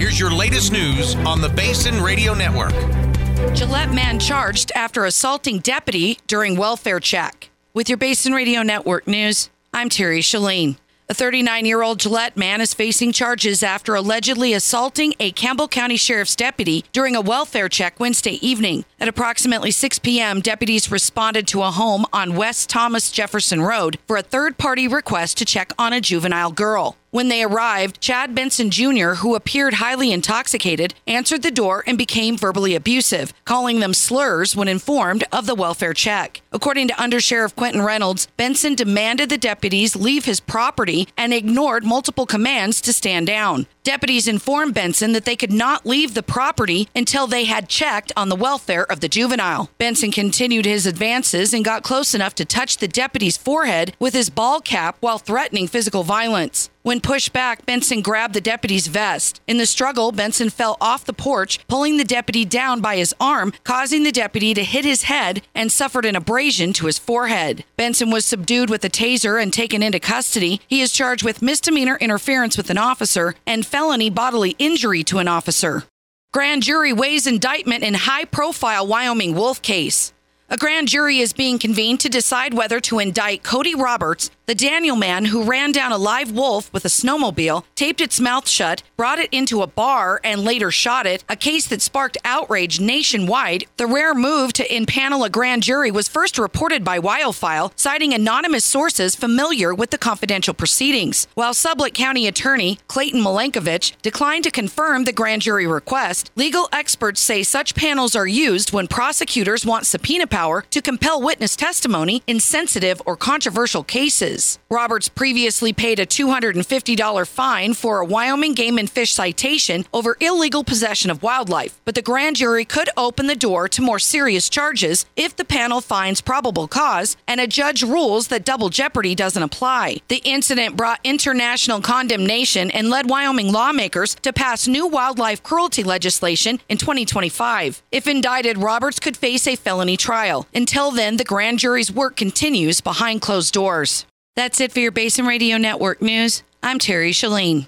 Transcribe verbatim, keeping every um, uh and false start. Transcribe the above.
Here's your latest news on the Basin Radio Network. Gillette man charged after assaulting deputy during welfare check. With your Basin Radio Network news, I'm Terry Shalane. A thirty-nine-year-old Gillette man is facing charges after allegedly assaulting a Campbell County Sheriff's deputy during a welfare check Wednesday evening. At approximately six p.m., deputies responded to a home on West Thomas Jefferson Road for a third-party request to check on a juvenile girl. When they arrived, Chad Benson Junior, who appeared highly intoxicated, answered the door and became verbally abusive, calling them slurs when informed of the welfare check. According to Undersheriff Quentin Reynolds, Benson demanded the deputies leave his property and ignored multiple commands to stand down. Deputies informed Benson that they could not leave the property until they had checked on the welfare of the juvenile. Benson continued his advances and got close enough to touch the deputy's forehead with his ball cap while threatening physical violence. When pushed back, Benson grabbed the deputy's vest. In the struggle, Benson fell off the porch, pulling the deputy down by his arm, causing the deputy to hit his head and suffered an abrasion to his forehead. Benson was subdued with a taser and taken into custody. He is charged with misdemeanor interference with an officer and felony bodily injury to an officer. Grand jury weighs indictment in high-profile Wyoming wolf case. A grand jury is being convened to decide whether to indict Cody Roberts, the Daniel man who ran down a live wolf with a snowmobile, taped its mouth shut, brought it into a bar, and later shot it, a case that sparked outrage nationwide. The rare move to impanel a grand jury was first reported by WildFile, citing anonymous sources familiar with the confidential proceedings. While Sublette County Attorney Clayton Milankovich declined to confirm the grand jury request, legal experts say such panels are used when prosecutors want subpoena power to compel witness testimony in sensitive or controversial cases. Roberts previously paid a two hundred fifty dollars fine for a Wyoming Game and Fish citation over illegal possession of wildlife, but the grand jury could open the door to more serious charges if the panel finds probable cause and a judge rules that double jeopardy doesn't apply. The incident brought international condemnation and led Wyoming lawmakers to pass new wildlife cruelty legislation in twenty twenty-five. If indicted, Roberts could face a felony trial. Until then, the grand jury's work continues behind closed doors. That's it for your Basin Radio Network news. I'm Terry Shalane.